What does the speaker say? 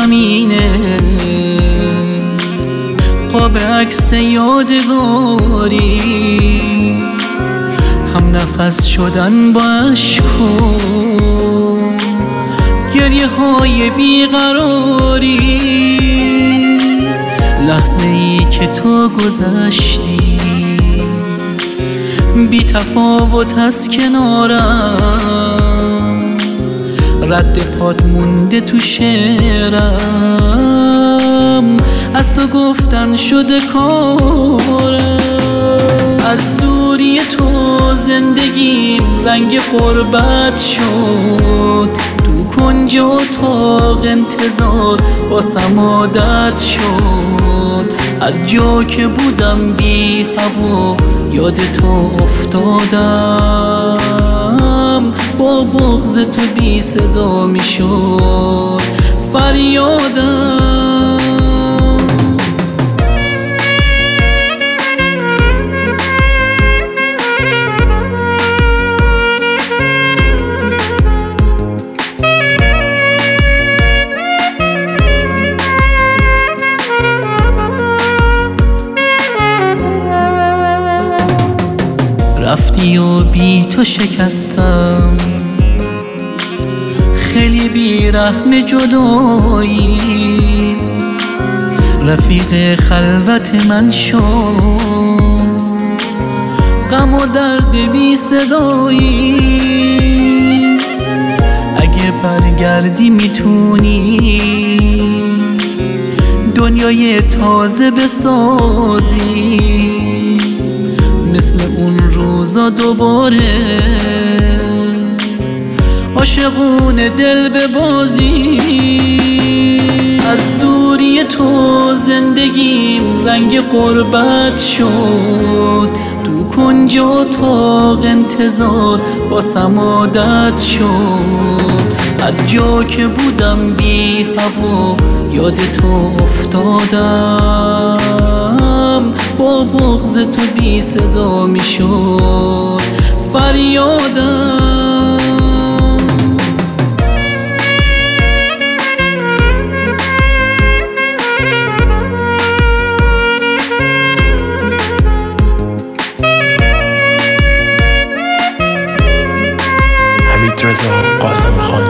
زمینه، قاب عکس یادگاری، هم نفس شدن با اشکو گریه های بیقراری. لحظه ای که تو گذشتی بی تفاوت از کنارم، رد پات مونده تو شعرم، از تو گفتن شده کارم. از دوری تو زندگیم رنگ غربت شد، تو کنج اتاق انتظار واسم عادت شد. از جا که بودم بی هوا یاد تو افتادم، با بغض تو بی صدا می شد فریادم. رفتی و بی تو شکستم، خیلی بیرحم جدایی، رفیق خلوت من شد، غم و درد بی صدایی. اگه برگردی میتونی دنیای تازه بسازی، مثل اون روزا دوباره عاشقون دل ببازی. از دوری تو زندگیم رنگ غربت شد، تو کنج اتاق انتظار واسم عادت شد. از جا که بودم بی هوا یاد تو افتادم، با بغض تو بی صدا می شد فریادم. حمید رضا قاسم خان